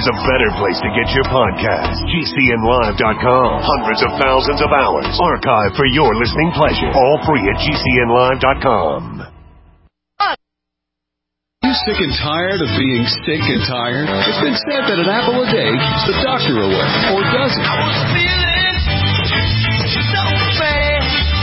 there's a better place to get your podcast. GCNlive.com. Hundreds of thousands of hours archived for your listening pleasure. All free at GCNlive.com. Are you sick and tired of being sick and tired? It's been said that an apple a day keeps the doctor away. Or does it? I was feeling so bad.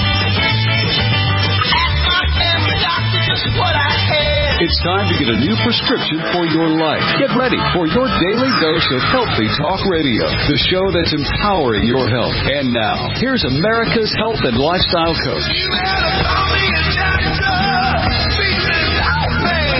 Just what I had. It's time to get a new prescription for your life. Get ready for your daily dose of Healthy Talk Radio, the show that's empowering your health. And now, here's America's health and lifestyle coach. You better call me a doctor. Because I'm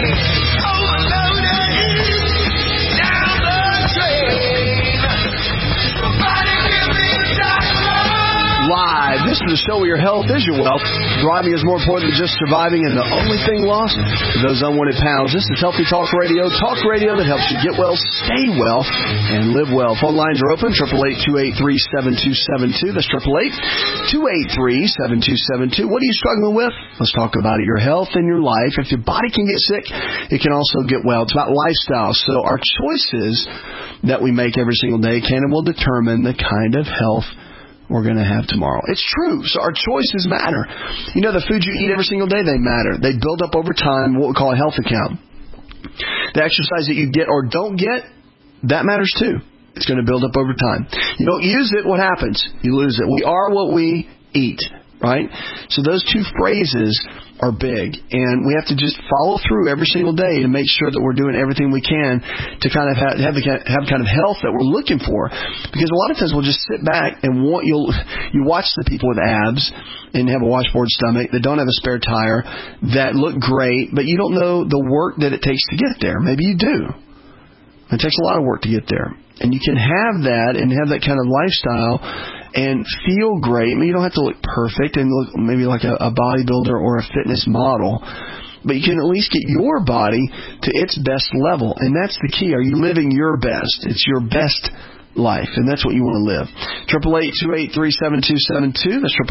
overloaded down the drain. Somebody give me a doctor. Live. This is the show where your health is your wealth. Thriving is more important than just surviving, and the only thing lost is those unwanted pounds. This is Healthy Talk Radio that helps you get well, stay well, and live well. Phone lines are open, 888-283-7272. That's 888-283-7272. What are you struggling with? Let's talk about it. Your health and your life. If your body can get sick, it can also get well. It's about lifestyle. So our choices that we make every single day can and will determine the kind of health we're going to have tomorrow. It's true. So our choices matter. You know, the food you eat every single day, they matter. They build up over time, what we call a health account. The exercise that you get or don't get, that matters too. It's going to build up over time. You don't use it, what happens? You lose it. We are what we eat, right? So those two phrases are big, and we have to just follow through every single day to make sure that we're doing everything we can to kind of have kind of health that we're looking for. Because a lot of times we'll just sit back and you watch the people with abs and have a washboard stomach that don't have a spare tire that look great, but you don't know the work that it takes to get there. Maybe you do. It takes a lot of work to get there. And you can have that and have that kind of lifestyle and feel great. I mean, you don't have to look perfect and look maybe like a bodybuilder or a fitness model, but you can at least get your body to its best level. And that's the key. Are you living your best? It's your best life, and that's what you want to live. 888-283-7272. That's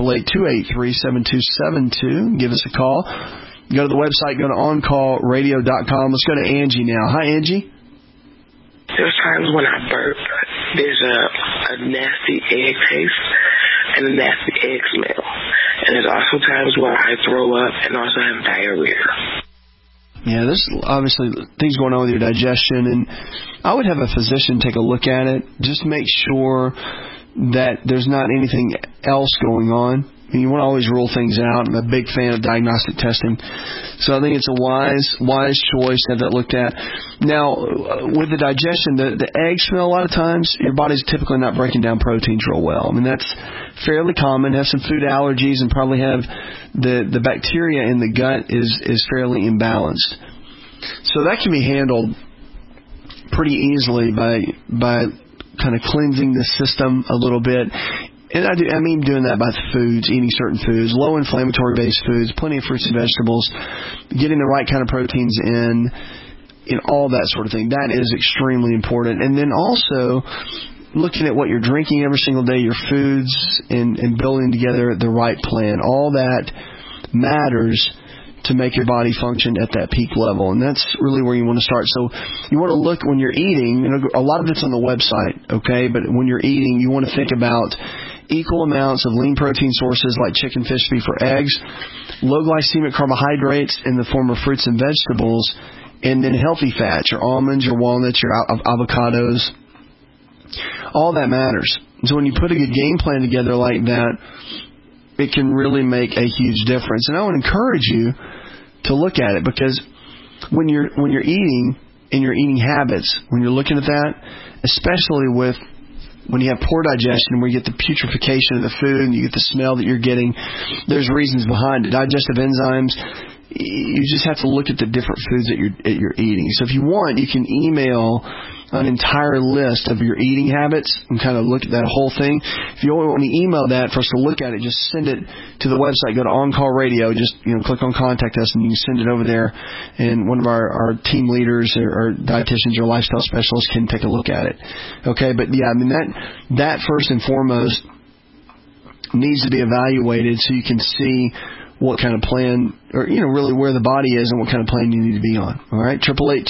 888-283-7272. Give us a call. Go to the website. Go to OnCallRadio.com. Let's go to Angie now. Hi, Angie. There's times when I burp, there's a nasty egg taste and a nasty egg smell. And there's also times where I throw up and also have diarrhea. Yeah, there's obviously things going on with your digestion, and I would have a physician take a look at it. Just make sure that there's not anything else going on. You want to always rule things out. I'm a big fan of diagnostic testing. So I think it's a wise choice to have that looked at. Now, with the digestion, the egg smell, a lot of times, your body's typically not breaking down proteins real well. I mean, that's fairly common. Have some food allergies and probably have the bacteria in the gut is fairly imbalanced. So that can be handled pretty easily by kind of cleansing the system a little bit. And I mean doing that by foods, eating certain foods, low inflammatory based foods, plenty of fruits and vegetables, getting the right kind of proteins in all that sort of thing. That is extremely important. And then also looking at what you're drinking every single day, your foods, and building together the right plan. All that matters to make your body function at that peak level. And that's really where you want to start. So you want to look when you're eating, a lot of it's on the website, okay? But when you're eating, you want to think about equal amounts of lean protein sources like chicken, fish, beef, or eggs, low glycemic carbohydrates in the form of fruits and vegetables, and then healthy fats, your almonds, your walnuts, your avocados. All that matters. So when you put a good game plan together like that, it can really make a huge difference. And I would encourage you to look at it, because when you're eating and your eating habits, when you're looking at that, especially when you have poor digestion, where you get the putrefaction of the food and you get the smell that you're getting, there's reasons behind it. Digestive enzymes, you just have to look at the different foods that you're eating. So if you want, you can email an entire list of your eating habits and kind of look at that whole thing. If you only want to email that for us to look at it, just send it to the website. Go to On Call Radio. Just click on Contact Us, and you can send it over there. And one of our team leaders or dietitians or lifestyle specialists can take a look at it. Okay, but yeah, I mean that first and foremost needs to be evaluated so you can see what kind of plan, or, really where the body is and what kind of plan you need to be on. All right,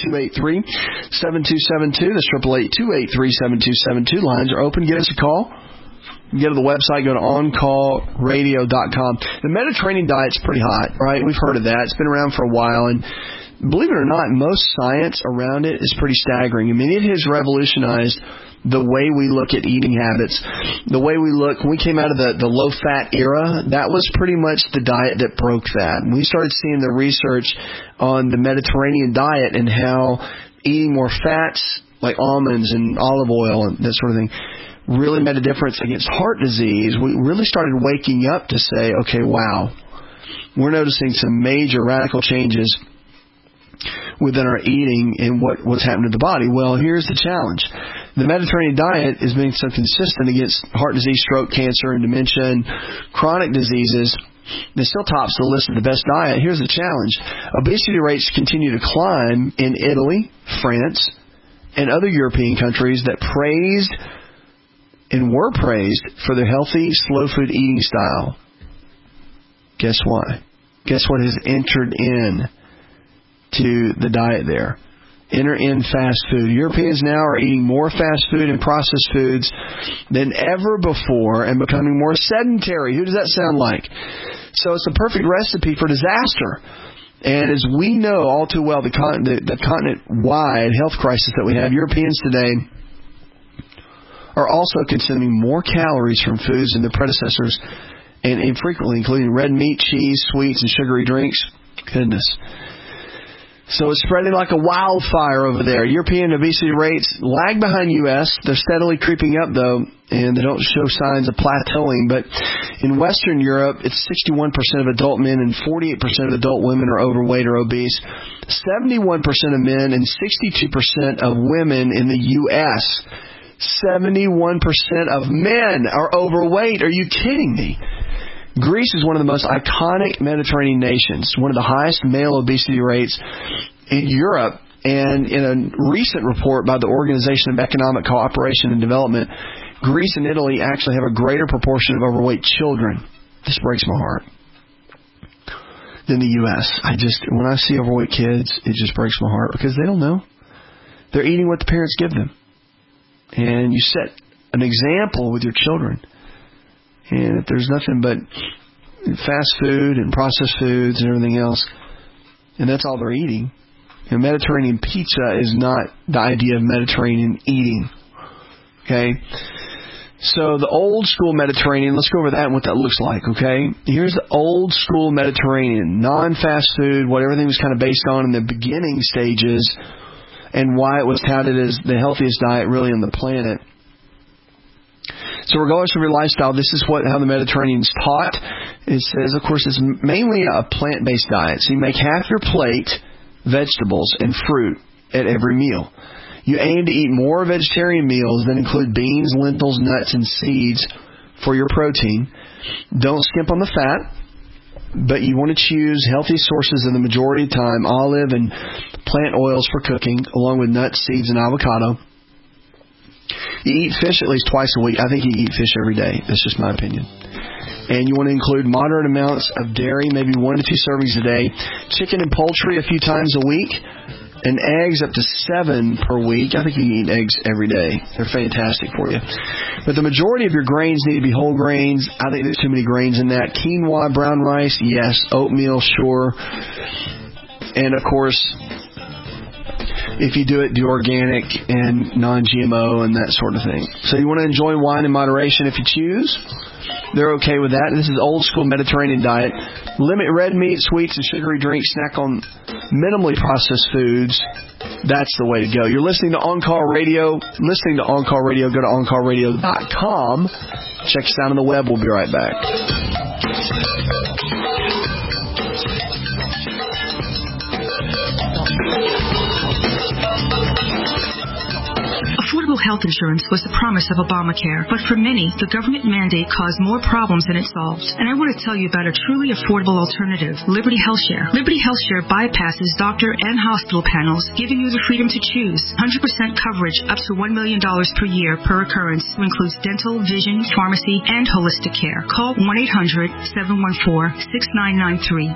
888-283-7272. That's 888-283-7272. Lines are open. Give us a call. Go to the website, go to OnCallRadio.com. The Mediterranean diet's pretty hot, right? We've heard of that. It's been around for a while, and believe it or not, most science around it is pretty staggering. I mean, it has revolutionized the way we look at eating habits, the way we look. When we came out of the low-fat era, that was pretty much the diet that broke that. And we started seeing the research on the Mediterranean diet and how eating more fats, like almonds and olive oil and that sort of thing, really made a difference against heart disease. We really started waking up to say, okay, wow, we're noticing some major radical changes within our eating and what's happening to the body. Well, here's the challenge. The Mediterranean diet is being so consistent against heart disease, stroke, cancer, and dementia, and chronic diseases. It still tops the list of the best diet. Here's the challenge. Obesity rates continue to climb in Italy, France, and other European countries that praised and were praised for their healthy, slow food eating style. Guess why? Guess what has entered in to the diet there? Enter in fast food. Europeans now are eating more fast food and processed foods than ever before and becoming more sedentary. Who does that sound like? So it's a perfect recipe for disaster. And as we know all too well, the continent-wide health crisis that we have, Europeans today are also consuming more calories from foods than their predecessors, and infrequently, including red meat, cheese, sweets, and sugary drinks. Goodness. So it's spreading like a wildfire over there. European obesity rates lag behind U.S. They're steadily creeping up, though, and they don't show signs of plateauing. But in Western Europe, it's 61% of adult men and 48% of adult women are overweight or obese. 71% of men and 62% of women in the U.S. 71% of men are overweight. Are you kidding me? Greece is one of the most iconic Mediterranean nations, one of the highest male obesity rates in Europe. And in a recent report by the Organization of Economic Cooperation and Development, Greece and Italy actually have a greater proportion of overweight children. This breaks my heart. Than the U.S. When I see overweight kids, it just breaks my heart because they don't know. They're eating what the parents give them. And you set an example with your children. And if there's nothing but fast food and processed foods and everything else, and that's all they're eating, and Mediterranean pizza is not the idea of Mediterranean eating. Okay? So the old school Mediterranean, let's go over that and what that looks like, okay? Here's the old school Mediterranean, non-fast food, what everything was kind of based on in the beginning stages, and why it was touted as the healthiest diet really on the planet. So regardless of your lifestyle, this is how the Mediterranean's taught. It says, of course, it's mainly a plant-based diet. So you make half your plate vegetables and fruit at every meal. You aim to eat more vegetarian meals that include beans, lentils, nuts, and seeds for your protein. Don't skimp on the fat, but you want to choose healthy sources of the majority of the time, olive and plant oils for cooking, along with nuts, seeds, and avocado. You eat fish at least twice a week. I think you eat fish every day. That's just my opinion. And you want to include moderate amounts of dairy, maybe 1 to 2 servings a day. Chicken and poultry a few times a week. And eggs up to 7 per week. I think you can eat eggs every day. They're fantastic for you. But the majority of your grains need to be whole grains. I think there's too many grains in that. Quinoa, brown rice, yes. Oatmeal, sure. And, of course, if you do it, do organic and non-GMO and that sort of thing. So you want to enjoy wine in moderation if you choose. They're okay with that. This is old school Mediterranean diet. Limit red meat, sweets, and sugary drinks. Snack on minimally processed foods. That's the way to go. You're listening to On Call Radio. Listening to On Call Radio, go to OnCallRadio.com. Check us out on the web. We'll be right back. Affordable health insurance was the promise of Obamacare, but for many, the government mandate caused more problems than it solved. And I want to tell you about a truly affordable alternative, Liberty HealthShare. Liberty HealthShare bypasses doctor and hospital panels, giving you the freedom to choose 100% coverage up to $1 million per year per occurrence, which includes dental, vision, pharmacy, and holistic care. Call 1-800-714-6993.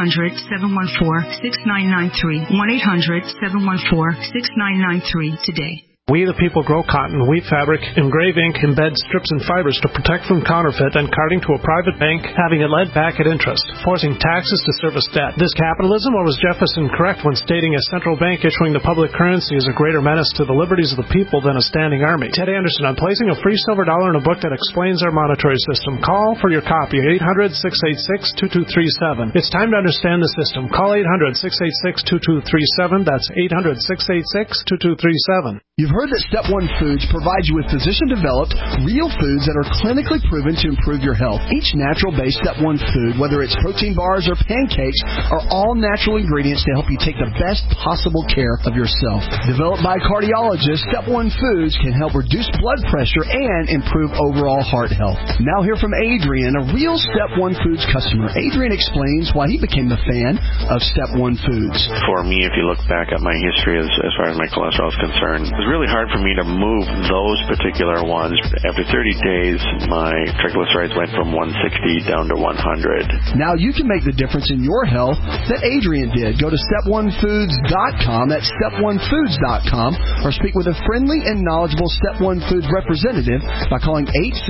1-800-714-6993. 1-800-714-6993 today. We the people grow cotton, weave fabric, engrave ink, embed strips and fibers to protect from counterfeit and carting to a private bank, having it lent back at interest, forcing taxes to service debt. This capitalism, or was Jefferson correct when stating a central bank issuing the public currency is a greater menace to the liberties of the people than a standing army? Ted Anderson, I'm placing a free silver dollar in a book that explains our monetary system. Call for your copy, 800-686-2237. It's time to understand the system. Call 800-686-2237. That's 800-686-2237. You've heard that Step 1 Foods provides you with physician-developed, real foods that are clinically proven to improve your health. Each natural-based Step 1 food, whether it's protein bars or pancakes, are all natural ingredients to help you take the best possible care of yourself. Developed by cardiologists, Step 1 Foods can help reduce blood pressure and improve overall heart health. Now hear from Adrian, a real Step 1 Foods customer. Adrian explains why he became a fan of Step 1 Foods. For me, if you look back at my history as far as my cholesterol is concerned, it was really hard for me to move those particular ones. After 30 days, my triglycerides went from 160 down to 100. Now you can make the difference in your health that Adrian did. Go to step1foods.com, that's step1foods.com, or speak with a friendly and knowledgeable Step 1 Foods representative by calling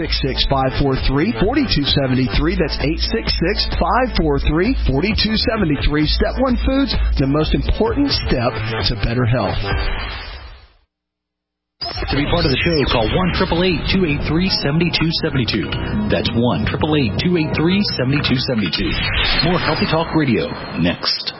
866-543-4273. That's 866-543-4273. Step 1 Foods, the most important step to better health. To be part of the show, call 1-888-283-7272. That's 1-888-283-7272. More Healthy Talk Radio next.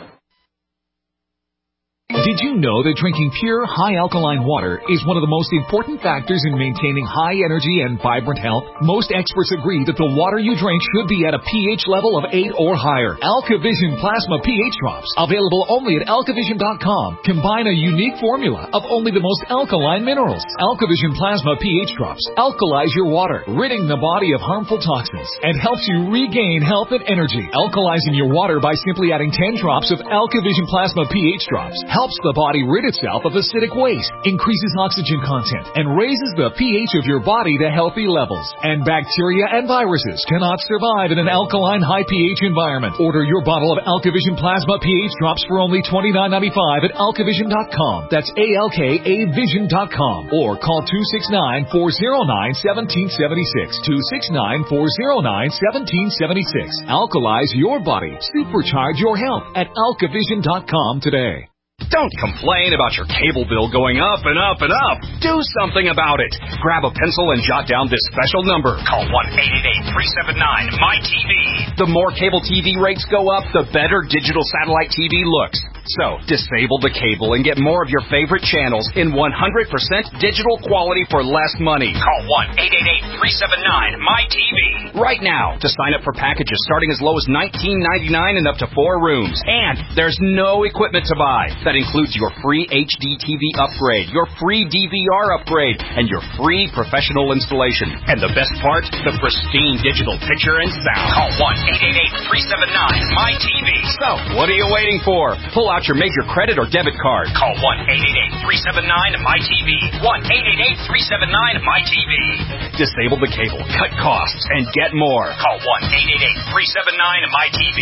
Did you know that drinking pure, high-alkaline water is one of the most important factors in maintaining high energy and vibrant health? Most experts agree that the water you drink should be at a pH level of 8 or higher. AlkaVision Plasma pH Drops, available only at alkavision.com, combine a unique formula of only the most alkaline minerals. AlkaVision Plasma pH Drops alkalize your water, ridding the body of harmful toxins, and helps you regain health and energy. Alkalizing your water by simply adding 10 drops of AlkaVision Plasma pH Drops helps the body rid itself of acidic waste, increases oxygen content, and raises the pH of your body to healthy levels. And bacteria and viruses cannot survive in an alkaline high pH environment. Order your bottle of AlkaVision Plasma pH Drops for only $29.95 at alkavision.com. That's ALKAvision.com. Or call 269-409-1776. 269-409-1776. Alkalize your body. Supercharge your health at alkavision.com today. Don't complain about your cable bill going up and up and up. Do something about it. Grab a pencil and jot down this special number. Call 1-888-379-MY-TV. The more cable TV rates go up, the better digital satellite TV looks. So, disable the cable and get more of your favorite channels in 100% digital quality for less money. Call 1-888-379-MY-TV right now to sign up for packages starting as low as $19.99 and up to 4 rooms. And there's no equipment to buy. That includes your free HD TV upgrade, your free DVR upgrade, and your free professional installation. And the best part, the pristine digital picture and sound. Call 1-888-379-MY-TV. So, what are you waiting for? Pull out your major credit or debit card. Call 1-888-379-MY-TV. 1-888-379-MY-TV. Disable the cable, cut costs, and get more. Call 1-888-379-MY-TV.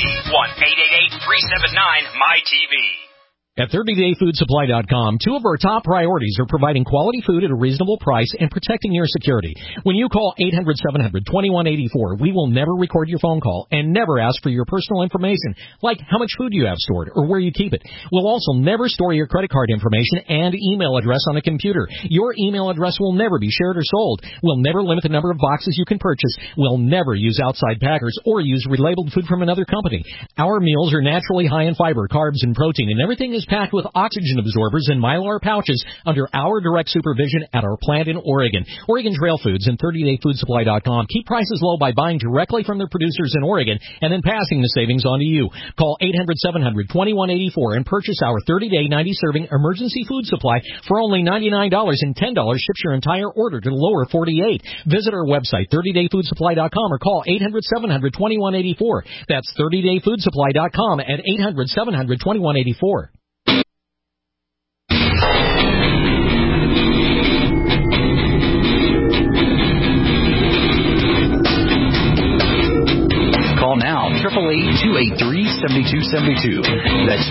1-888-379-MY-TV. At 30dayfoodsupply.com, two of our top priorities are providing quality food at a reasonable price and protecting your security. When you call 800-700-2184, we will never record your phone call and never ask for your personal information, like how much food you have stored or where you keep it. We'll also never store your credit card information and email address on a computer. Your email address will never be shared or sold. We'll never limit the number of boxes you can purchase. We'll never use outside packers or use relabeled food from another company. Our meals are naturally high in fiber, carbs, and protein, and everything is packed with oxygen absorbers and Mylar pouches under our direct supervision at our plant in Oregon. Oregon Trail Foods and 30dayfoodsupply.com keep prices low by buying directly from their producers in Oregon and then passing the savings on to you. Call 800-700-2184 and purchase our 30-day 90-serving emergency food supply for only $99, and $10 ships your entire order to the lower 48. Visit our website, 30dayfoodsupply.com, or call 800-700-2184. That's 30dayfoodsupply.com at 800-700-2184. Call now, 888-283-7272. That's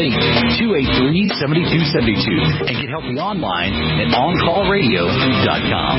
888-283-7272. And get healthy online at OnCallRadio.com.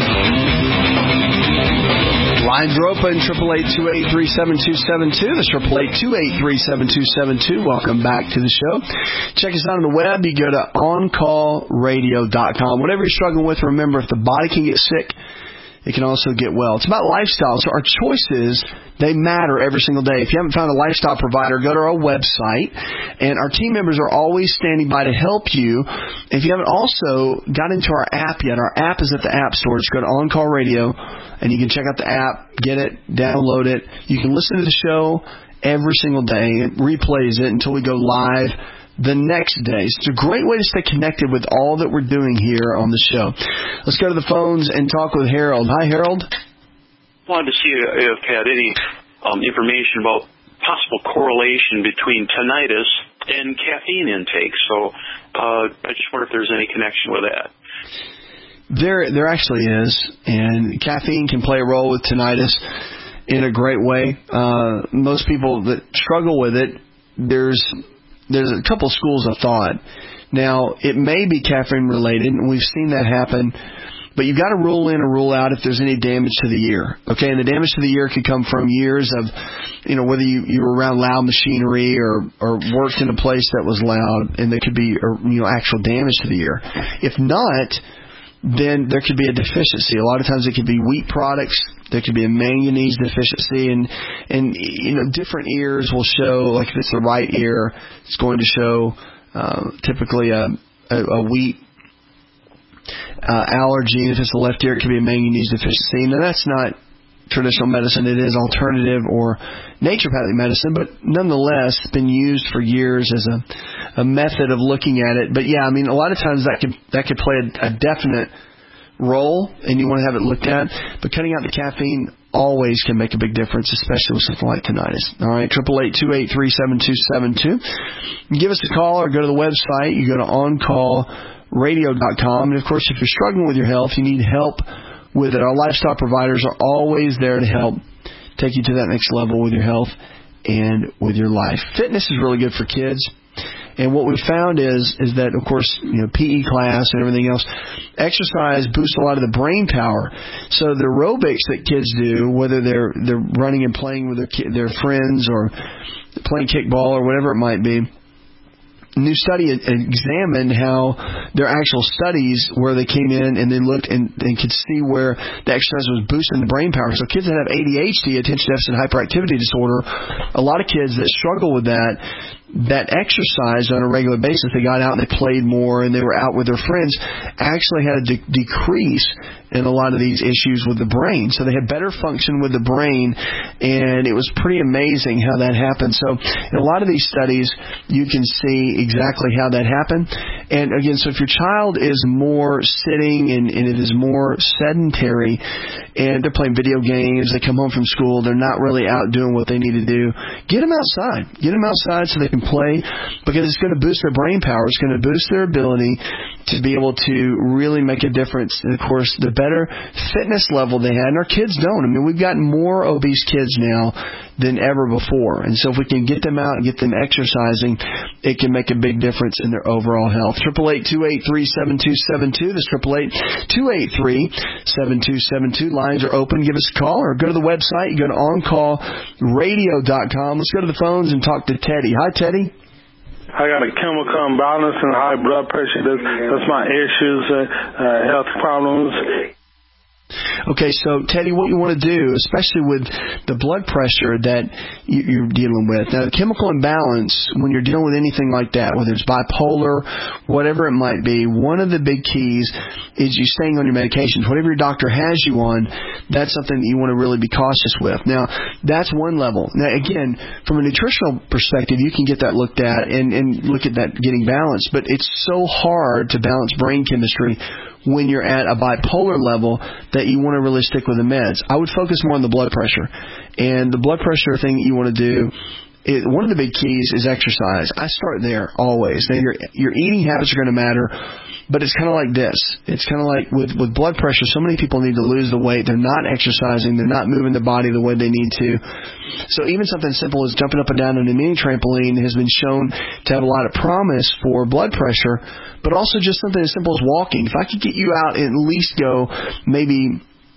Lines are open, 888-283-7272. That's 888-283-7272. Welcome back to the show. Check us out on the web. You go to OnCallRadio.com. Whatever you're struggling with, remember, if the body can get sick, it can also get well. It's about lifestyle. So our choices, they matter every single day. If you haven't found a lifestyle provider, go to our website. And our team members are always standing by to help you. If you haven't also got into our app yet, our app is at the App Store. Just go to On Call Radio, and you can check out the app, get it, download it. You can listen to the show every single day. It replays it until we go live the next day. So it's a great way to stay connected with all that we're doing here on the show. Let's go to the phones and talk with Harold. Hi, Harold. Wanted to see if you had any information about possible correlation between tinnitus and caffeine intake. So I just wonder if there's any connection with that. There actually is, and caffeine can play a role with tinnitus in a great way. Most people that struggle with it, there's a couple schools of thought. Now, it may be caffeine related, and we've seen that happen, but you've got to rule in or rule out if there's any damage to the ear. Okay, and the damage to the ear could come from years of, whether you were around loud machinery or worked in a place that was loud, and there could be, actual damage to the ear. If not, then there could be a deficiency. A lot of times it could be wheat products. There could be a manganese deficiency, and different ears will show, like if it's the right ear, it's going to show typically a wheat allergy. If it's the left ear, it could be a manganese deficiency. Now, that's not traditional medicine. It is alternative or naturopathic medicine, but nonetheless, it's been used for years as a method of looking at it. But yeah, a lot of times that could play a definite role, and you want to have it looked at. But cutting out the caffeine always can make a big difference, especially with something like tinnitus. All right, 888-283-7272. Give us a call or go to the website. You go to OnCallRadio.com. And of course, if you're struggling with your health, you need help with it. Our lifestyle providers are always there to help take you to that next level with your health and with your life. Fitness is really good for kids. And what we found is that, of course, PE class and everything else, exercise boosts a lot of the brain power. So the aerobics that kids do, whether they're running and playing with their friends or playing kickball or whatever it might be, a new study examined how their actual studies where they came in and then looked and could see where the exercise was boosting the brain power. So kids that have ADHD, attention deficit hyperactivity disorder, a lot of kids that struggle with that exercise on a regular basis, they got out and they played more and they were out with their friends, actually had a decrease in a lot of these issues with the brain. So they had better function with the brain, and it was pretty amazing how that happened. So in a lot of these studies, you can see exactly how that happened. And again, so if your child is more sitting and it is more sedentary and they're playing video games, they come home from school, they're not really out doing what they need to do, get them outside. Get them outside so they can play, because it's going to boost their brain power. It's going to boost their ability to be able to really make a difference. And, of course, the better fitness level they had, and our kids don't. We've got more obese kids now than ever before. And so if we can get them out and get them exercising, it can make a big difference in their overall health. 888-283-7272. That's 888-283-7272. Lines are open. Give us a call or go to the website. You go to OnCallRadio.com. Let's go to the phones and talk to Teddy. Hi, Teddy. I got a chemical imbalance and high blood pressure. That's my issues, health problems. Okay, so Teddy, what you want to do, especially with the blood pressure that you're dealing with. Now, the chemical imbalance, when you're dealing with anything like that, whether it's bipolar, whatever it might be, one of the big keys is you staying on your medications. Whatever your doctor has you on, that's something that you want to really be cautious with. Now, that's one level. Now, again, from a nutritional perspective, you can get that looked at and look at that getting balanced, but it's so hard to balance brain chemistry when you're at a bipolar level that you want to really stick with the meds. I would focus more on the blood pressure. And the blood pressure thing that you want to do, one of the big keys is exercise. I start there always. Now, your eating habits are going to matter, but it's kind of like this. It's kind of like with blood pressure, so many people need to lose the weight. They're not exercising. They're not moving their body the way they need to. So even something simple as jumping up and down on a mini trampoline has been shown to have a lot of promise for blood pressure, but also just something as simple as walking. If I could get you out and at least go maybe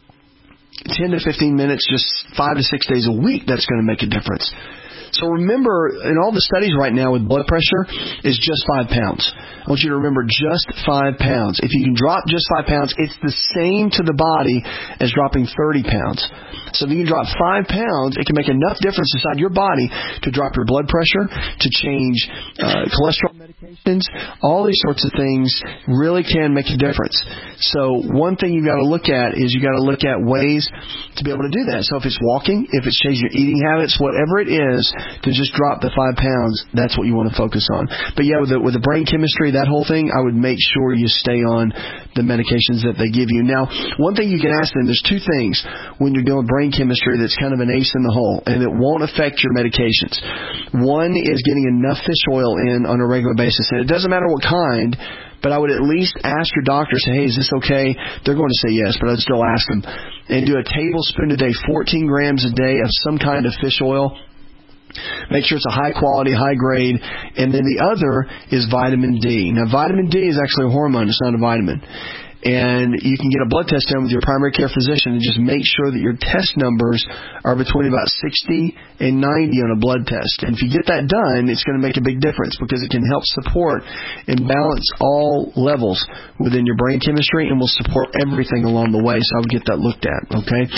10 to 15 minutes, just 5 to 6 days a week, that's going to make a difference. So remember, in all the studies right now with blood pressure, is just 5 pounds. I want you to remember just 5 pounds. If you can drop just 5 pounds, it's the same to the body as dropping 30 pounds. So if you can drop 5 pounds, it can make enough difference inside your body to drop your blood pressure, to change cholesterol medications. All these sorts of things really can make a difference. So one thing you've got to look at is you've got to look at ways to be able to do that. So if it's walking, if it's changing your eating habits, whatever it is, to just drop the 5 pounds, that's what you want to focus on. But yeah, with the brain chemistry, that whole thing, I would make sure you stay on the medications that they give you. Now, one thing you can ask them, there's two things when you're doing brain chemistry that's kind of an ace in the hole, and it won't affect your medications. One is getting enough fish oil in on a regular basis, and it doesn't matter what kind, but I would at least ask your doctor, say, hey, is this okay? They're going to say yes, but I'd still ask them. And do a tablespoon a day, 14 grams a day of some kind of fish oil. Make sure it's a high quality, high grade. And then the other is vitamin D. Now, vitamin D is actually a hormone. It's not a vitamin. And you can get a blood test done with your primary care physician and just make sure that your test numbers are between about 60 and 90 on a blood test. And if you get that done, it's going to make a big difference because it can help support and balance all levels within your brain chemistry and will support everything along the way. So I would get that looked at, okay?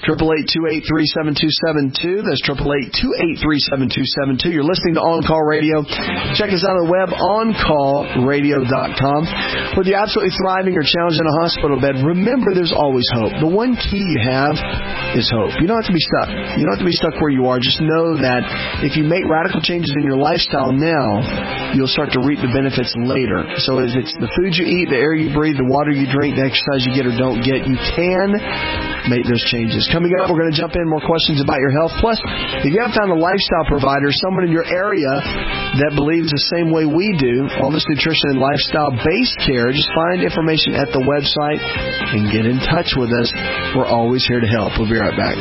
888-283-7272. That's 888-283-7272. You're listening to On Call Radio. Check us out on the web, oncallradio.com. Whether you're absolutely thriving or challenged in a hospital bed, remember there's always hope. The one key you have is hope. You don't have to be stuck. You don't have to be stuck where you are. Just know that if you make radical changes in your lifestyle now, you'll start to reap the benefits later. So if it's the food you eat, the air you breathe, the water you drink, the exercise you get or don't get, you can make those changes. Coming up, we're going to jump in more questions about your health. Plus, if you haven't found a lifestyle provider, someone in your area that believes the same way we do, Wellness, Nutrition, and Lifestyle-based care, just find information at the website and get in touch with us. We're always here to help. We'll be right back.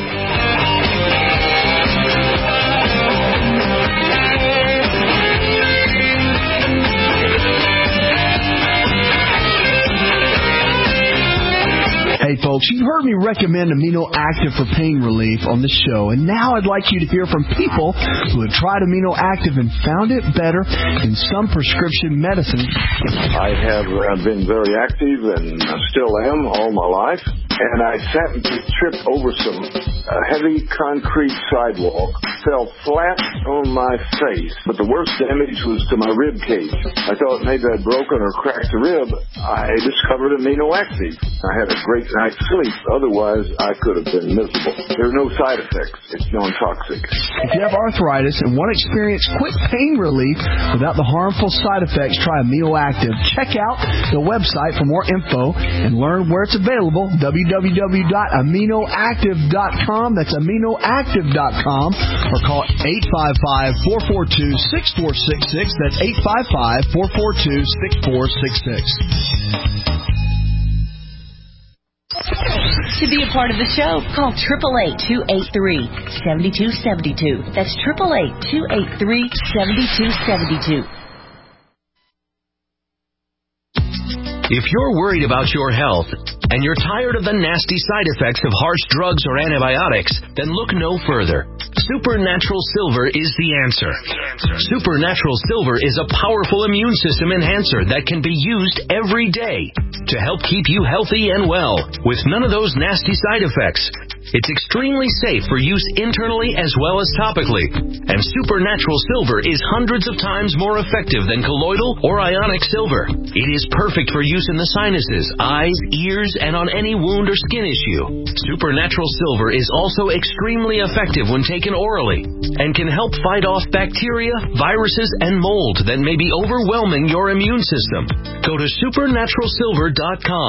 Hey folks, you've heard me recommend Amino Active for pain relief on the show, and now I'd like you to hear from people who have tried Amino Active and found it better than some prescription medicines. I have been very active and still am all my life, and I happened to trip over some heavy concrete sidewalk, fell flat on my face, but the worst damage was to my rib cage. I thought maybe I'd broken or cracked the rib. I discovered Amino Active. I had a great night's sleep. Otherwise, I could have been miserable. There are no side effects. It's non-toxic. If you have arthritis and want to experience quick pain relief without the harmful side effects, try Amino Active. Check out the website for more info and learn where it's available, www.aminoactive.com. That's aminoactive.com, or call 855-442-6466. That's 855-442-6466. To be a part of the show, call 888-283-7272. That's 888-283-7272. If you're worried about your health and you're tired of the nasty side effects of harsh drugs or antibiotics, then look no further. Supernatural Silver is the answer. Supernatural Silver is a powerful immune system enhancer that can be used every day. to help keep you healthy and well with none of those nasty side effects. It's extremely safe for use internally as well as topically. And Supernatural Silver is hundreds of times more effective than colloidal or ionic silver. It is perfect for use in the sinuses, eyes, ears, and on any wound or skin issue. Supernatural Silver is also extremely effective when taken orally and can help fight off bacteria, viruses, and mold that may be overwhelming your immune system. Go to supernaturalsilver.com,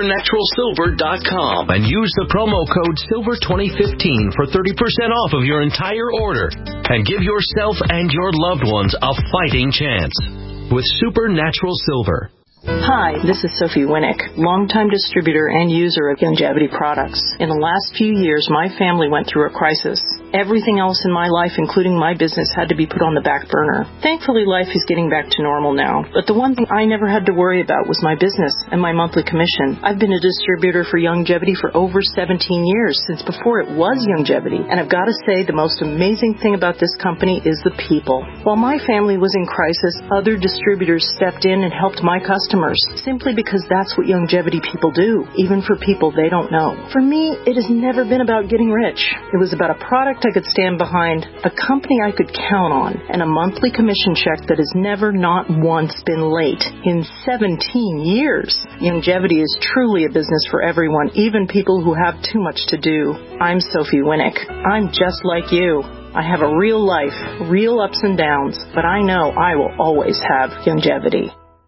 supernaturalsilver.com, and use the promo code SILVER2015 for 30% off of your entire order. And give yourself and your loved ones a fighting chance with Supernatural Silver. Hi, this is Sophie Winnick, longtime distributor and user of Youngevity products. In the last few years, my family went through a crisis. Everything else in my life, including my business, had to be put on the back burner. Thankfully, life is getting back to normal now. But the one thing I never had to worry about was my business and my monthly commission. I've been a distributor for Youngevity for over 17 years, since before it was Youngevity. And I've got to say, the most amazing thing about this company is the people. While my family was in crisis, other distributors stepped in and helped my customers, simply because that's what Youngevity people do, even for people they don't know. For me, it has never been about getting rich. It was about a product I could stand behind, a company I could count on, and a monthly commission check that has never, not once, been late in 17 years. Youngevity is truly a business for everyone, even people who have too much to do. I'm Sophie Winnick. I'm just like you. I have a real life, real ups and downs, but I know I will always have Youngevity.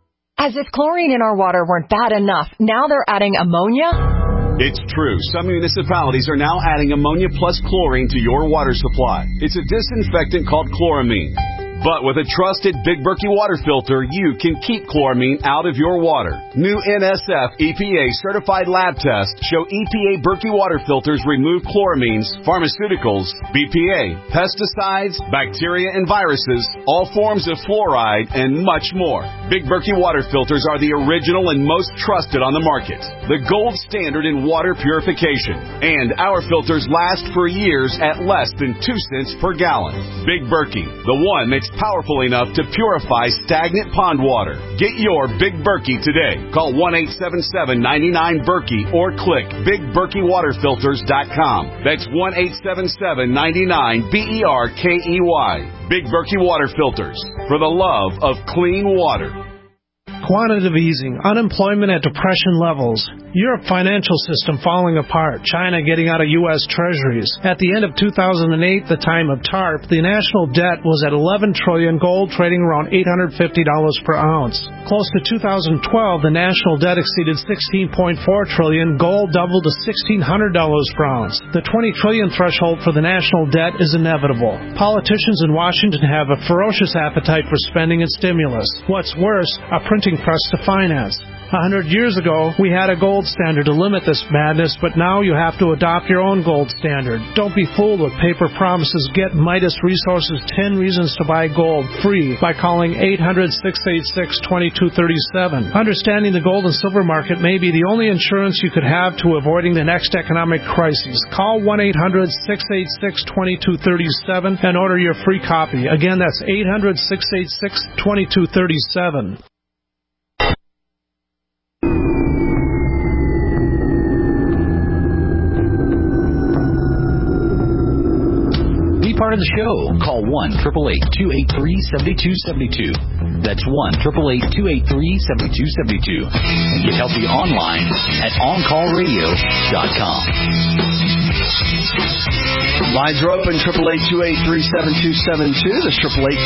As if chlorine in our water weren't bad enough, now they're adding ammonia? It's true. Some municipalities are now adding ammonia plus chlorine to your water supply. It's a disinfectant called chloramine. But with a trusted Big Berkey water filter, you can keep chloramine out of your water. New NSF EPA certified lab tests show EPA Berkey water filters remove chloramines, pharmaceuticals, BPA, pesticides, bacteria and viruses, all forms of fluoride, and much more. Big Berkey water filters are the original and most trusted on the market. The gold standard in water purification. And our filters last for years at less than 2 cents per gallon. Big Berkey, the one that's powerful enough to purify stagnant pond water. Get your Big Berkey today. Call 1-877-99-BERKEY or click BigBerkeyWaterFilters.com. That's 1-877-99-BERKEY. Big Berkey Water Filters, for the love of clean water. Quantitative easing, unemployment at depression levels, Europe financial system falling apart, China getting out of U.S. treasuries. At the end of 2008, the time of TARP, the national debt was at $11 trillion, gold trading around $850 per ounce. Close to 2012, the national debt exceeded $16.4 trillion, gold doubled to $1,600 per ounce. The $20 trillion threshold for the national debt is inevitable. Politicians in Washington have a ferocious appetite for spending and stimulus. What's worse, a printing press to finance. 100 years ago, we had a gold standard to limit this madness, but now you have to adopt your own gold standard. Don't be fooled with paper promises. Get Midas Resources 10 Reasons to Buy Gold free by calling 800-686-2237. Understanding the gold and silver market may be the only insurance you could have to avoiding the next economic crisis. Call 1-800-686-2237 and order your free copy. Again, that's 800-686-2237. Part of the show. Call 1-888-283-7272. That's 1-888-283-7272. And get healthy online at OnCallRadio.com. Lines are open, 888-283-7272. That's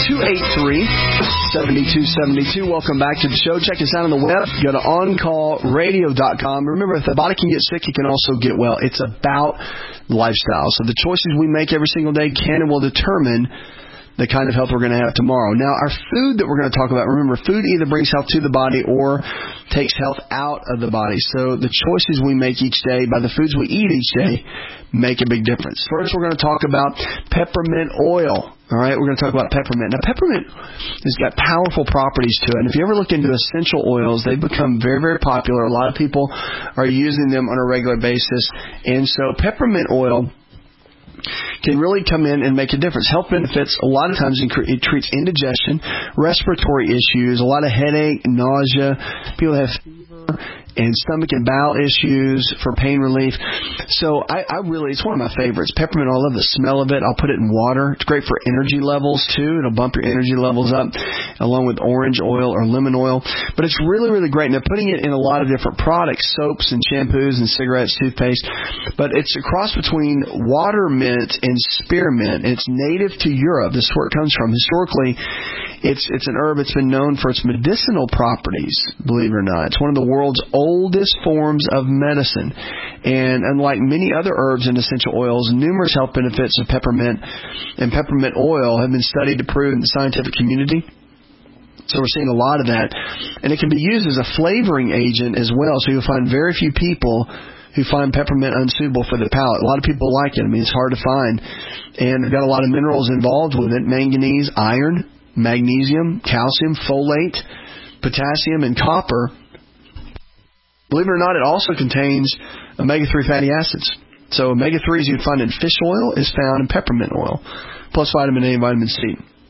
888-283-7272. Welcome back to the show. Check us out on the web. Go to OnCallRadio.com. Remember, if the body can get sick, you can also get well. It's about lifestyle. So the choices we make every single day can and will determine the kind of health we're going to have tomorrow. Now, our food that we're going to talk about, remember, food either brings health to the body or takes health out of the body. So the choices we make each day by the foods we eat each day make a big difference. First, we're going to talk about peppermint oil. All right, we're going to talk about peppermint. Now, peppermint has got powerful properties to it. And if you ever look into essential oils, they've become very, very popular. A lot of people are using them on a regular basis. And so peppermint oil can really come in and make a difference. Health benefits, a lot of times it treats indigestion, respiratory issues, a lot of headache, nausea. People have fever and stomach and bowel issues for pain relief. So it's one of my favorites. Peppermint oil, I love the smell of it. I'll put it in water. It's great for energy levels too. It'll bump your energy levels up, along with orange oil or lemon oil. But it's really, really great. Now, putting it in a lot of different products, soaps and shampoos and cigarettes, toothpaste. But it's a cross between water mint and spearmint. It's native to Europe. This is where it comes from. Historically, it's an herb that's been known for its medicinal properties, believe it or not. It's one of the world's oldest forms of medicine. And unlike many other herbs and essential oils, numerous health benefits of peppermint and peppermint oil have been studied to prove in the scientific community. So we're seeing a lot of that. And it can be used as a flavoring agent as well. So you'll find very few people who find peppermint unsuitable for the palate. A lot of people like it. I mean, it's hard to find. And it's got a lot of minerals involved with it: manganese, iron, magnesium, calcium, folate, potassium, and copper. Believe it or not, it also contains omega-3 fatty acids. So omega-3s you'd find in fish oil is found in peppermint oil, plus vitamin A and vitamin C.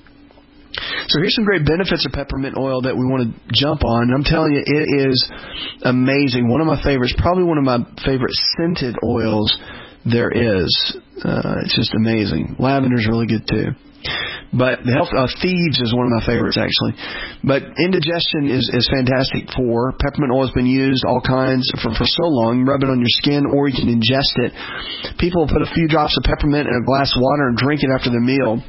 So here's some great benefits of peppermint oil that we want to jump on. And I'm telling you, it is amazing. One of my favorites, probably one of my favorite scented oils there is. It's just amazing. Lavender's really good too. But the health Thieves is one of my favorites, actually. But indigestion is fantastic for. Peppermint oil has been used all kinds for so long. You rub it on your skin or you can ingest it. People put a few drops of peppermint in a glass of water and drink it after their meal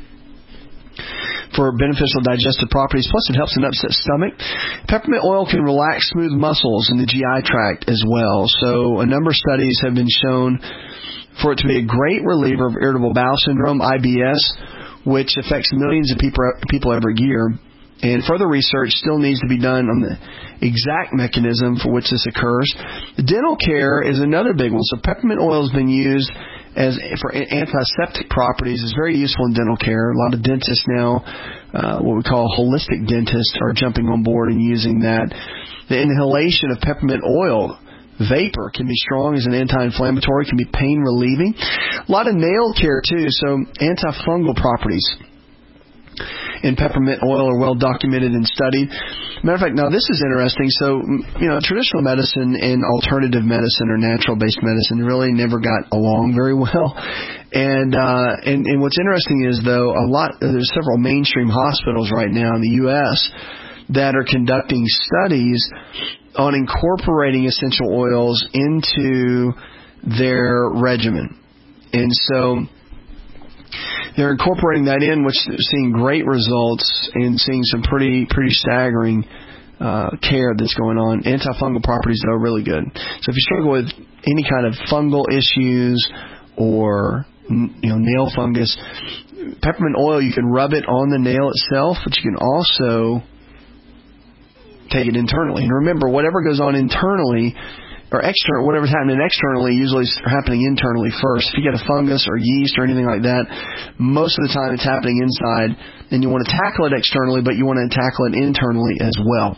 for beneficial digestive properties. Plus, it helps an upset stomach. Peppermint oil can relax smooth muscles in the GI tract as well. So a number of studies have been shown for it to be a great reliever of irritable bowel syndrome, IBS, which affects millions of people every year. And further research still needs to be done on the exact mechanism for which this occurs. Dental care is another big one. So peppermint oil has been used for antiseptic properties. It's very useful in dental care. A lot of dentists now, what we call holistic dentists, are jumping on board and using that. The inhalation of peppermint oil vapor can be strong as an anti-inflammatory, can be pain relieving. A lot of nail care too, so antifungal properties in peppermint oil are well documented and studied. Matter of fact, now this is interesting. So, traditional medicine and alternative medicine or natural-based medicine really never got along very well. And what's interesting is, though, there's several mainstream hospitals right now in the U.S. that are conducting studies on incorporating essential oils into their regimen. And so they're incorporating that in, which is seeing great results and seeing some pretty staggering care that's going on. Antifungal properties, though, are really good. So if you struggle with any kind of fungal issues or nail fungus, peppermint oil, you can rub it on the nail itself, but you can also take it internally. And remember, whatever goes on internally or external, whatever's happening externally usually is happening internally first. If you get a fungus or yeast or anything like that, most of the time it's happening inside, and you want to tackle it externally, but you want to tackle it internally as well.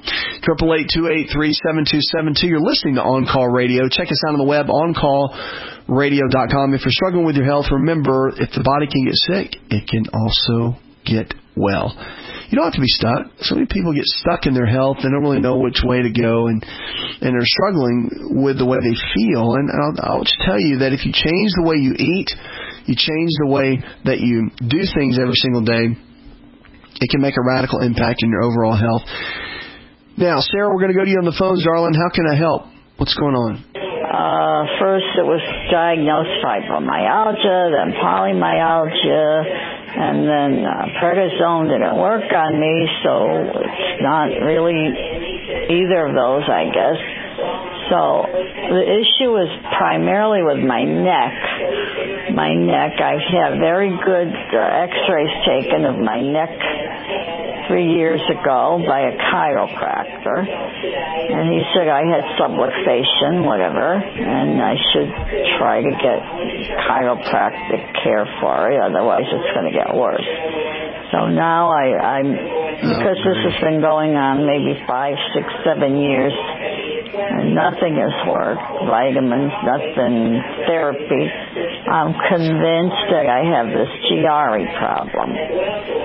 888-283-7272. You're listening to On Call Radio. Check us out on the web, oncallradio.com. If you're struggling with your health, remember, if the body can get sick, it can also get well. You don't have to be stuck. So many people get stuck in their health. They don't really know which way to go, and they're struggling with the way they feel. And I'll just tell you that if you change the way you eat, you change the way that you do things every single day, it can make a radical impact in your overall health. Now, Sarah, we're going to go to you on the phones, darling. How can I help? What's going on? First, it was diagnosed fibromyalgia, then polymyalgia, and then prednisone didn't work on me, so it's not really either of those, I guess. So the issue is primarily with my neck. My neck, I had very good x-rays taken of my neck 3 years ago by a chiropractor, and he said I had subluxation, whatever, and I should try to get chiropractic care for it, otherwise it's going to get worse. So now I'm because this has been going on maybe 5, 6, 7 years, and nothing has worked, vitamins, nothing, therapy. I'm convinced that I have this Chiari problem.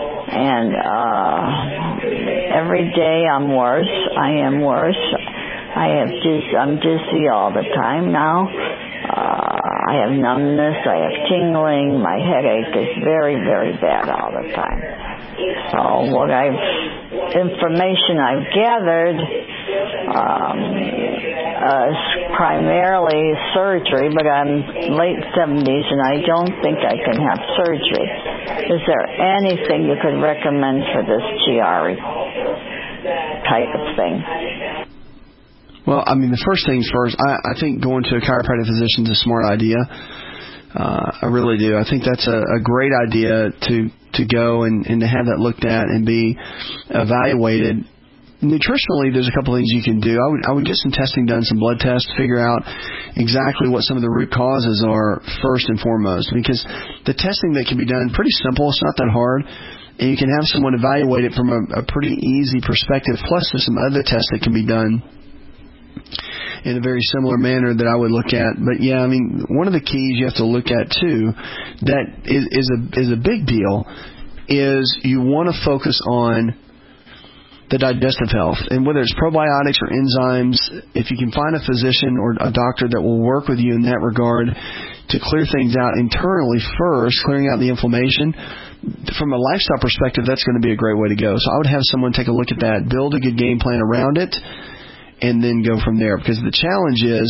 And every day I'm worse. I am worse. I'm dizzy all the time now. I have numbness, I have tingling, my headache is very, very bad all the time. So information I've gathered is primarily surgery, but I'm late 70s and I don't think I can have surgery. Is there anything you could recommend for this GR type of thing? Well, I mean, the first things first, I think going to a chiropractic physician is a smart idea. I really do. I think that's a great idea to go and to have that looked at and be evaluated. Nutritionally, there's a couple things you can do. I would get some testing done, some blood tests, figure out exactly what some of the root causes are first and foremost, because the testing that can be done pretty simple. It's not that hard. And you can have someone evaluate it from a pretty easy perspective. Plus, there's some other tests that can be done in a very similar manner that I would look at. But yeah, I mean, one of the keys you have to look at too that is a big deal is you want to focus on the digestive health. And whether it's probiotics or enzymes, if you can find a physician or a doctor that will work with you in that regard to clear things out internally first, clearing out the inflammation, from a lifestyle perspective, that's going to be a great way to go. So I would have someone take a look at that, build a good game plan around it, and then go from there. Because the challenge is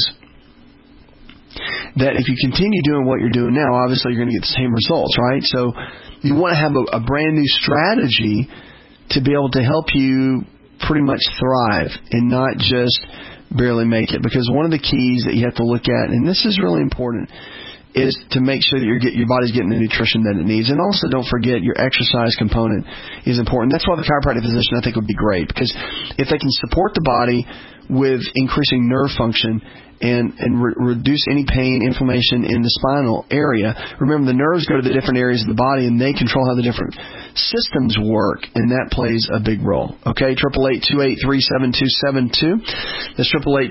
that if you continue doing what you're doing now, obviously you're going to get the same results, right? So you want to have a brand new strategy to be able to help you pretty much thrive and not just barely make it. Because one of the keys that you have to look at, and this is really important, is to make sure that your body's getting the nutrition that it needs. And also don't forget your exercise component is important. That's why the chiropractic physician I think would be great, because if they can support the body with increasing nerve function and reduce any pain, inflammation in the spinal area. Remember, the nerves go to the different areas of the body, and they control how the different systems work, and that plays a big role. Okay, 888-283-7272. That's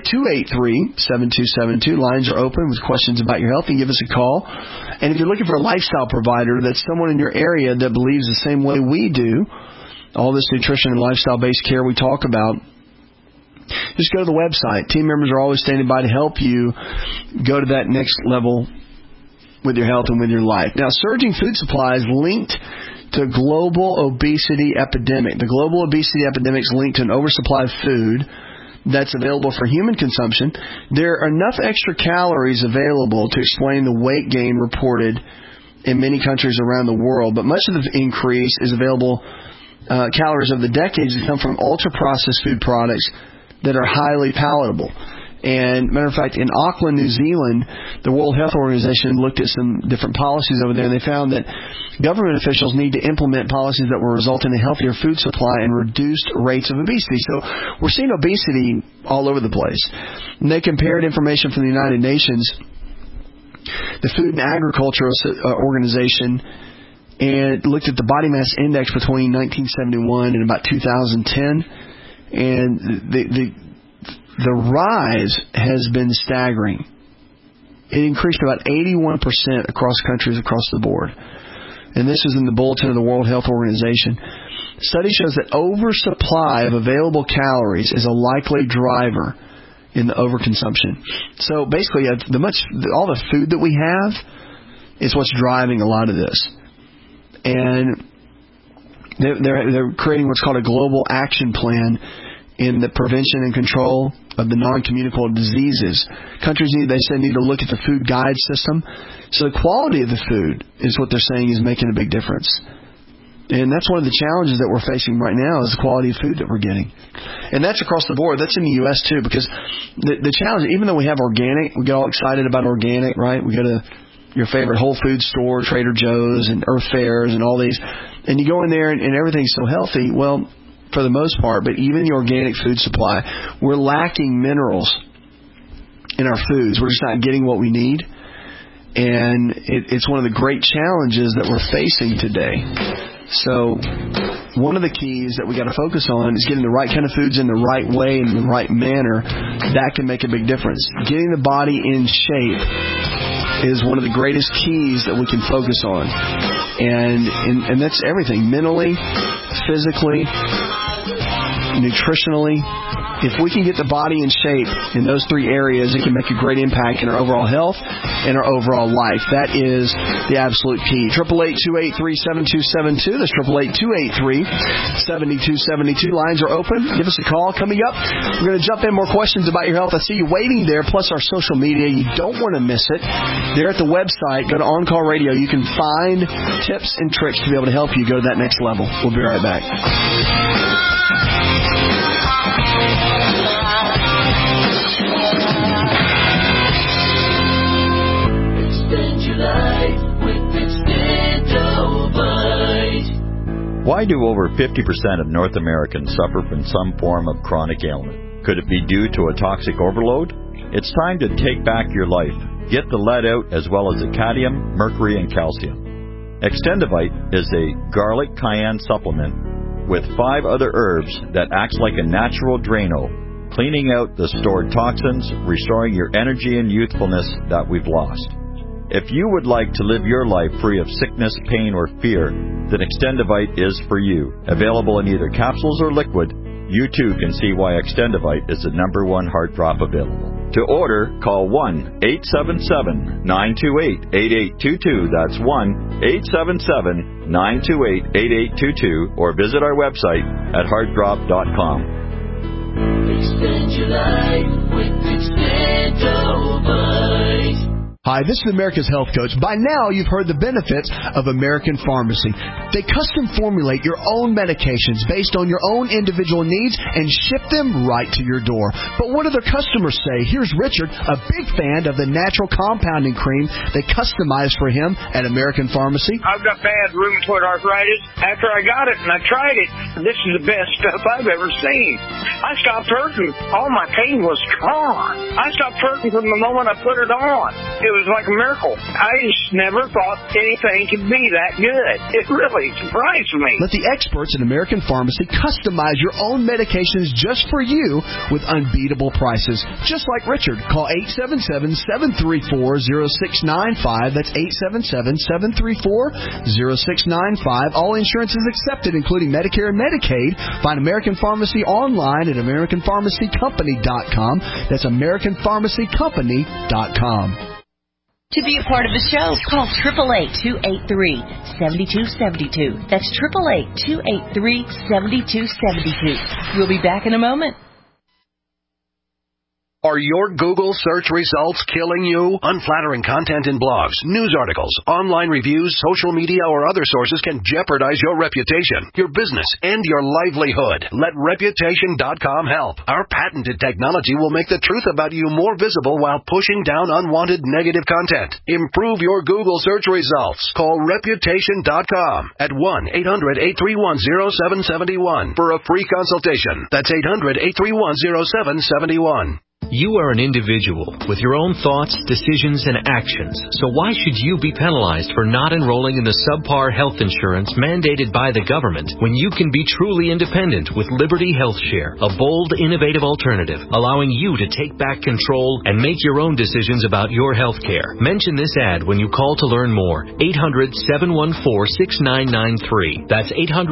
888-283-7272. Lines are open with questions about your health, and give us a call. And if you're looking for a lifestyle provider, that's someone in your area that believes the same way we do, all this nutrition and lifestyle-based care we talk about, just go to the website. Team members are always standing by to help you go to that next level with your health and with your life. Now, surging food supply is linked to global obesity epidemic. The global obesity epidemic is linked to an oversupply of food that's available for human consumption. There are enough extra calories available to explain the weight gain reported in many countries around the world, but much of the increase is available calories of the decades that come from ultra-processed food products that are highly palatable. And matter of fact, in Auckland, New Zealand, the World Health Organization looked at some different policies over there, and they found that government officials need to implement policies that will result in a healthier food supply and reduced rates of obesity. So we're seeing obesity all over the place. And they compared information from the United Nations, the Food and Agriculture Organization, and looked at the body mass index between 1971 and about 2010. And the rise has been staggering. It increased about 81% across countries across the board. And this is in the bulletin of the World Health Organization. The study shows that oversupply of available calories is a likely driver in the overconsumption. So basically, all the food that we have is what's driving a lot of this. And they're creating what's called a global action plan in the prevention and control of the non-communicable diseases. Countries need to look at the food guide system. So the quality of the food is what they're saying is making a big difference. And that's one of the challenges that we're facing right now is the quality of food that we're getting. And that's across the board. That's in the U.S. too, because the challenge, even though we have organic, we get all excited about organic, right? We go to your favorite Whole Foods store, Trader Joe's, and Earth Fairs, and all these. And you go in there, and everything's so healthy. Well, for the most part, but even the organic food supply, we're lacking minerals in our foods. We're just not getting what we need. And it's one of the great challenges that we're facing today. So one of the keys that we got to focus on is getting the right kind of foods in the right way and in the right manner. That can make a big difference. Getting the body in shape is one of the greatest keys that we can focus on. And that's everything. Mentally, physically, nutritionally, if we can get the body in shape in those 3 areas, it can make a great impact in our overall health and our overall life. That is the absolute key. 888-283-7272. That's 888-283-7272. Lines are open. Give us a call. Coming up, we're going to jump in more questions about your health. I see you waiting there, plus our social media. You don't want to miss it. There at the website, go to On Call Radio. You can find tips and tricks to be able to help you go to that next level. We'll be right back. Why do over 50% of North Americans suffer from some form of chronic ailment? Could it be due to a toxic overload? It's time to take back your life. Get the lead out as well as the cadmium, mercury, and calcium. Extendivite is a garlic cayenne supplement with 5 other herbs that acts like a natural Drano, cleaning out the stored toxins, restoring your energy and youthfulness that we've lost. If you would like to live your life free of sickness, pain, or fear, then Extendivite is for you. Available in either capsules or liquid, you too can see why Extendivite is the #1 heart drop available. To order, call 1-877-928-8822. That's 1-877-928-8822, or visit our website at heartdrop.com. Extend your life with Extendivite. Hi, this is America's Health Coach. By now, you've heard the benefits of American Pharmacy. They custom formulate your own medications based on your own individual needs and ship them right to your door. But what do their customers say? Here's Richard, a big fan of the natural compounding cream they customize for him at American Pharmacy. I've got bad rheumatoid arthritis. After I got it and I tried it, this is the best stuff I've ever seen. I stopped hurting. All my pain was gone. I stopped hurting from the moment I put it on. It was like a miracle. I just never thought anything could be that good. It really surprised me. Let the experts at American Pharmacy customize your own medications just for you with unbeatable prices. Just like Richard. Call 877-734-0695. That's 877-734-0695. All insurance is accepted, including Medicare and Medicaid. Find American Pharmacy online at AmericanPharmacyCompany.com. That's AmericanPharmacyCompany.com. To be a part of the show, call 888-283-7272. That's 888-283-7272. We'll be back in a moment. Are your Google search results killing you? Unflattering content in blogs, news articles, online reviews, social media, or other sources can jeopardize your reputation, your business, and your livelihood. Let Reputation.com help. Our patented technology will make the truth about you more visible while pushing down unwanted negative content. Improve your Google search results. Call Reputation.com at 1-800-831-0771 for a free consultation. That's 800-831-0771. You are an individual with your own thoughts, decisions, and actions. So why should you be penalized for not enrolling in the subpar health insurance mandated by the government when you can be truly independent with Liberty Health Share, a bold, innovative alternative, allowing you to take back control and make your own decisions about your health care? Mention this ad when you call to learn more. 800-714-6993. That's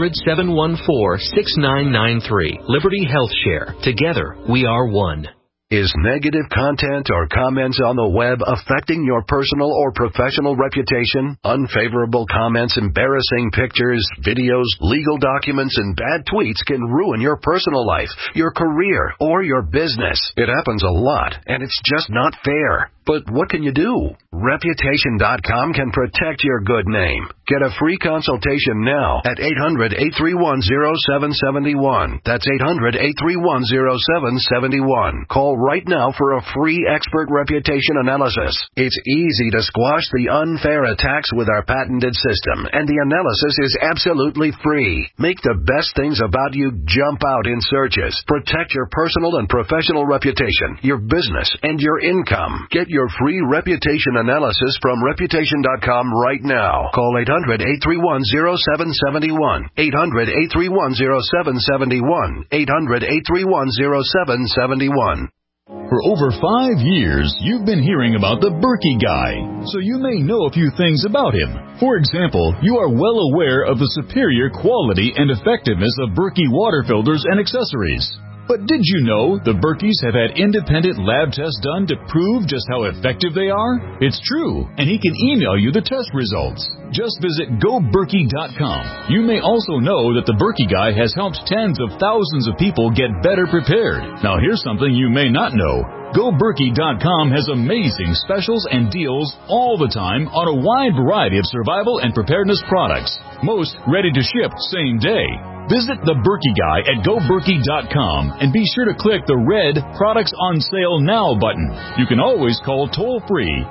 800-714-6993. Liberty Health Share. Together, we are one. Is negative content or comments on the web affecting your personal or professional reputation? Unfavorable comments, embarrassing pictures, videos, legal documents, and bad tweets can ruin your personal life, your career, or your business. It happens a lot, and it's just not fair. But what can you do? Reputation.com can protect your good name. Get a free consultation now at 800-831-0771. That's 800-831-0771. Call right now for a free expert reputation analysis. It's easy to squash the unfair attacks with our patented system, and the analysis is absolutely free. Make the best things about you jump out in searches. Protect your personal and professional reputation, your business, and your income. Get your free reputation analysis from Reputation.com right now. Call 800-831-0771. 800-831-0771. 800-831-0771. For over 5 years, you've been hearing about the Berkey Guy, so you may know a few things about him. For example, you are well aware of the superior quality and effectiveness of Berkey water filters and accessories. But did you know the Berkeys have had independent lab tests done to prove just how effective they are? It's true, and he can email you the test results. Just visit GoBerkey.com. You may also know that the Berkey Guy has helped tens of thousands of people get better prepared. Now here's something you may not know. GoBerkey.com has amazing specials and deals all the time on a wide variety of survival and preparedness products. Most ready to ship same day. Visit the Berkey Guy at GoBerkey.com and be sure to click the red Products on Sale Now button. You can always call toll-free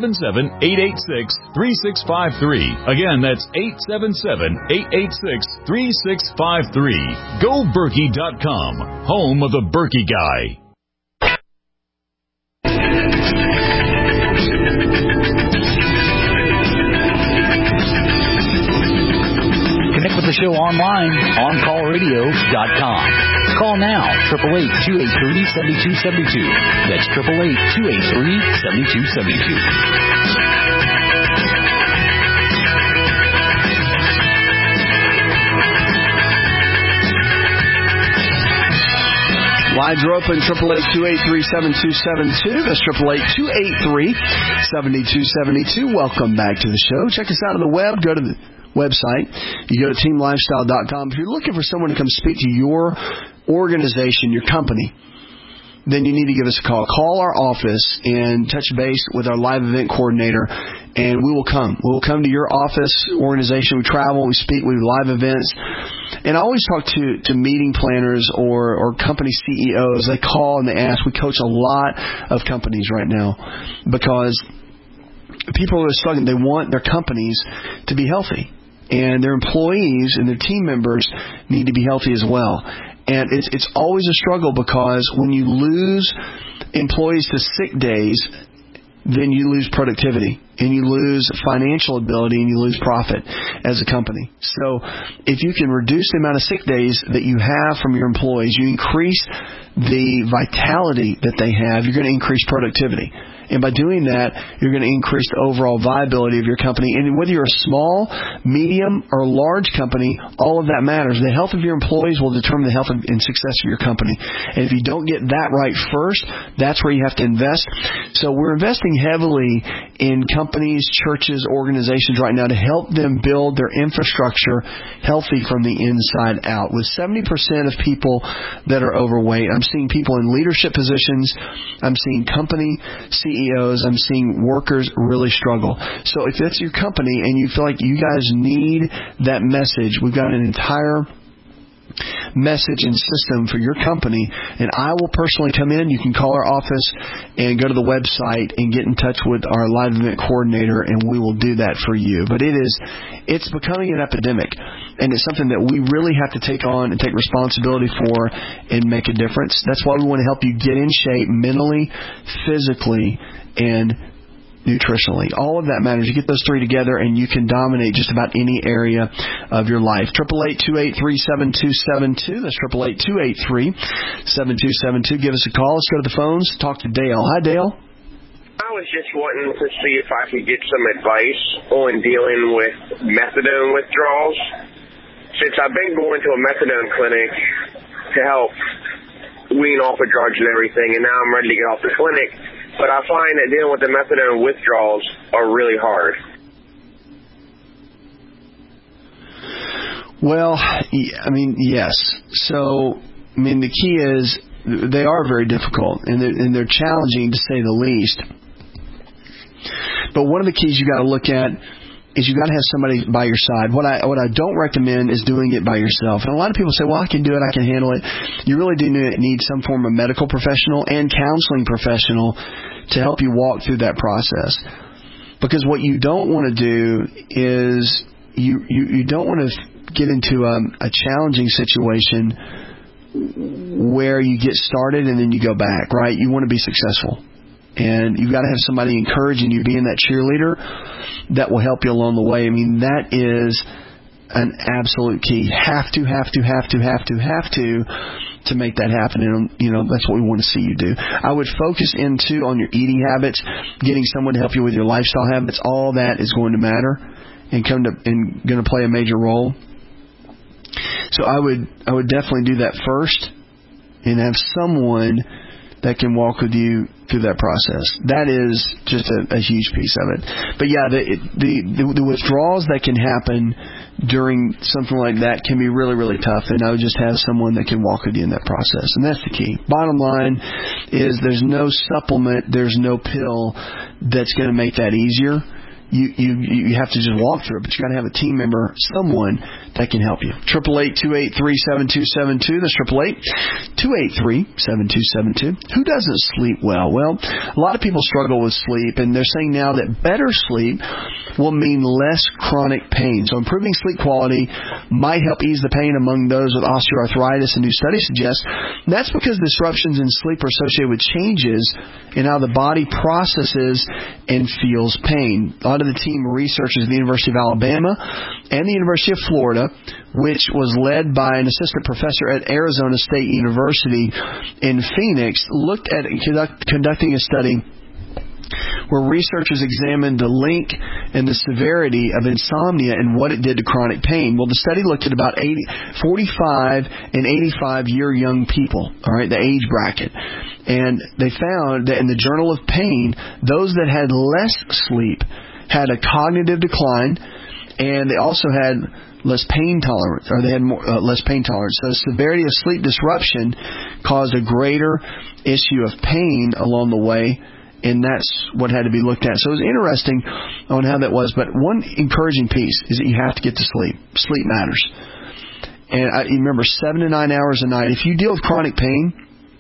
877-886-3653. Again, that's 877-886-3653. GoBerkey.com, home of the Berkey Guy. Connect with the show online, OnCallRadio.com. Call now, 888-283-7272. That's 888-283-7272. Lines are open, 888-283-7272. That's 888-283-7272. Welcome back to the show. Check us out on the web. Go to the website. You go to teamlifestyle.com. If you're looking for someone to come speak to your organization, your company, then you need to give us a call. Call our office and touch base with our live event coordinator, and we will come. We will come to your office, organization. We travel, we speak, we do live events. And I always talk to meeting planners or company CEOs. They call and they ask. We coach a lot of companies right now because people are struggling. They want their companies to be healthy, and their employees and their team members need to be healthy as well. And it's always a struggle because when you lose employees to sick days, then you lose productivity and you lose financial ability and you lose profit as a company. So if you can reduce the amount of sick days that you have from your employees, you increase the vitality that they have, you're going to increase productivity. And by doing that, you're going to increase the overall viability of your company. And whether you're a small, medium, or large company, all of that matters. The health of your employees will determine the health and success of your company. And if you don't get that right first, that's where you have to invest. So we're investing heavily in companies, churches, organizations right now to help them build their infrastructure healthy from the inside out. With 70% of people that are overweight, I'm seeing people in leadership positions. I'm seeing company CEOs, I'm seeing workers really struggle. So if that's your company and you feel like you guys need that message, we've got an entire message and system for your company, and I will personally come in. You can call our office and go to the website and get in touch with our live event coordinator, and we will do that for you. But it's becoming an epidemic, and it's something that we really have to take on and take responsibility for and make a difference. That's why we want to help you get in shape mentally, physically, and nutritionally. All of that matters. You get those three together and you can dominate just about any area of your life. 888-283-7272. That's 888-283-7272. Give us a call. Let's go to the phones. Talk to Dale. Hi, Dale. I was just wanting to see if I could get some advice on dealing with methadone withdrawals. Since I've been going to a methadone clinic to help wean off of drugs and everything, and now I'm ready to get off the clinic, but I find that dealing with the methadone withdrawals are really hard. Well, I mean, yes. So, I mean, the key is they are very difficult, and they're challenging to say the least. But one of the keys you got to look at is you got to have somebody by your side. What I don't recommend is doing it by yourself. And a lot of people say, well, I can do it, I can handle it. You really do need some form of medical professional and counseling professional to help you walk through that process. Because what you don't want to do is you don't want to get into a challenging situation where you get started and then you go back, right? You want to be successful. And you've got to have somebody encouraging you, being that cheerleader that will help you along the way. I mean, that is an absolute key. Have to make that happen. And, that's what we want to see you do. I would focus on your eating habits, getting someone to help you with your lifestyle habits. All that is going to matter and going to play a major role. So I would definitely do that first. and have someone that can walk with you through that process. That is just a huge piece of it. But yeah, the withdrawals that can happen during something like that can be really, really tough, and I would just have someone that can walk with you in that process, and that's the key. Bottom line is there's no supplement, there's no pill that's going to make that easier. You have to just walk through it, but you got to have a team member, someone that can help you. 888-283-7272. That's 888-283-7272. Who doesn't sleep well? Well, a lot of people struggle with sleep, and they're saying now that better sleep will mean less chronic pain. So improving sleep quality might help ease the pain among those with osteoarthritis, a new study suggests. And that's because disruptions in sleep are associated with changes in how the body processes and feels pain. A lot of the team researchers at the University of Alabama and the University of Florida, which was led by an assistant professor at Arizona State University in Phoenix, looked at conducting a study where researchers examined the link and the severity of insomnia and what it did to chronic pain. Well, the study looked at about 45 and 85-year young people, all right, the age bracket. And they found that in the Journal of Pain, those that had less sleep had a cognitive decline, and they also had less pain tolerance, or they had less pain tolerance. So the severity of sleep disruption caused a greater issue of pain along the way, and that's what had to be looked at. So it was interesting on how that was. But one encouraging piece is that you have to get to sleep. Sleep matters. And you remember 7 to 9 hours a night. If you deal with chronic pain,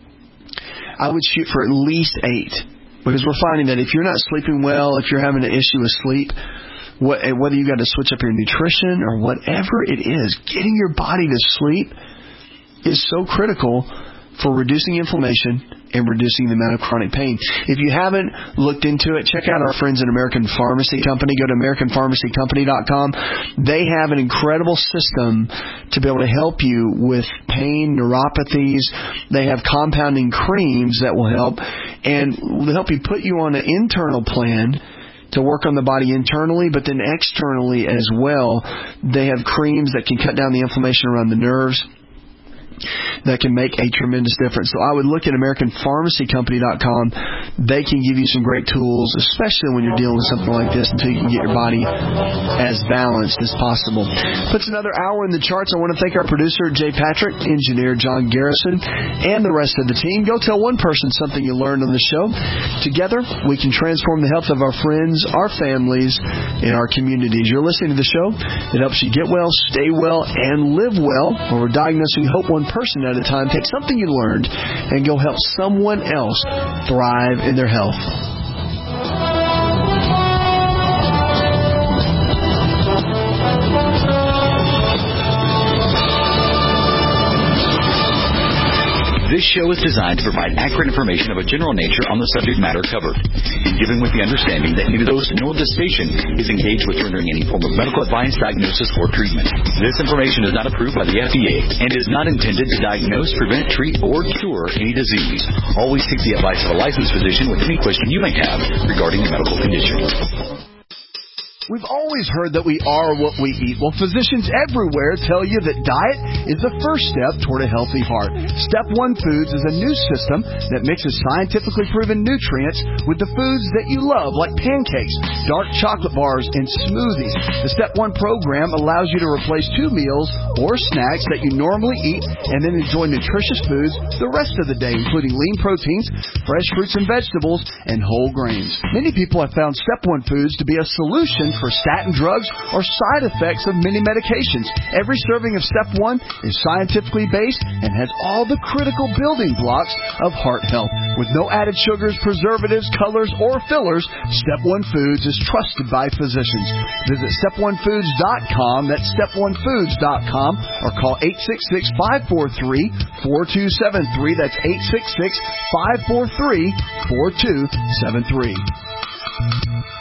I would shoot for at least 8. Because we're finding that if you're not sleeping well, if you're having an issue with sleep, whether you got to switch up your nutrition or whatever it is, getting your body to sleep is so critical for reducing inflammation and reducing the amount of chronic pain. If you haven't looked into it, check out our friends at American Pharmacy Company. Go to AmericanPharmacyCompany.com. They have an incredible system to be able to help you with pain, neuropathies. They have compounding creams that will help, and will help you put you on an internal plan to work on the body internally, but then externally as well. They have creams that can cut down the inflammation around the nerves that can make a tremendous difference. So I would look at AmericanPharmacyCompany.com. They can give you some great tools, especially when you're dealing with something like this, until you can get your body as balanced as possible. Puts another hour in the charts. I want to thank our producer, Jay Patrick, engineer John Garrison, and the rest of the team. Go tell one person something you learned on the show. Together, we can transform the health of our friends, our families, and our communities. You're listening to the show that helps you get well, stay well, and live well. Where we're diagnosing hope one person at a time. Take something you learned and go help someone else thrive in their health. This show is designed to provide accurate information of a general nature on the subject matter covered, and given with the understanding that neither host nor the station is engaged with rendering any form of medical advice, diagnosis, or treatment. This information is not approved by the FDA and is not intended to diagnose, prevent, treat, or cure any disease. Always seek the advice of a licensed physician with any question you may have regarding your medical condition. We've always heard that we are what we eat. Well, physicians everywhere tell you that diet is the first step toward a healthy heart. Step 1 Foods is a new system that mixes scientifically proven nutrients with the foods that you love, like pancakes, dark chocolate bars, and smoothies. The Step 1 program allows you to replace 2 meals or snacks that you normally eat and then enjoy nutritious foods the rest of the day, including lean proteins, fresh fruits and vegetables, and whole grains. Many people have found Step 1 Foods to be a solution for statin drugs or side effects of many medications. Every serving of Step 1 is scientifically based and has all the critical building blocks of heart health. With no added sugars, preservatives, colors, or fillers, Step 1 Foods is trusted by physicians. Visit step1foods.com, that's step1foods.com, or call 866-543-4273, that's 866-543-4273.